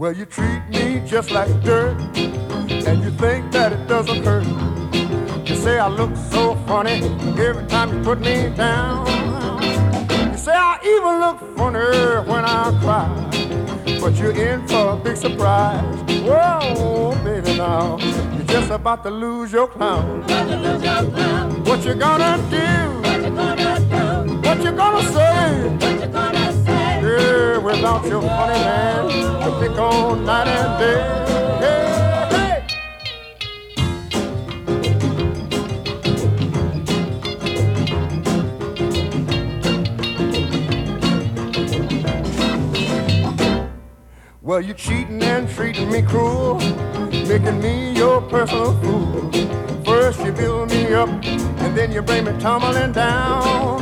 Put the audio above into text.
Well, you treat me just like dirt, and you think that it doesn't hurt. You say I look so funny every time you put me down. You say I even look funny when I cry, but you're in for a big surprise. Whoa, baby, now you're just about to lose your clown. What you gonna do? What you gonna say? Yeah, without your funny man to pick on night and day. Hey, hey. Well, you cheating and treating me cruel, making me your personal fool. First you build me up, and then you bring me tumbling down.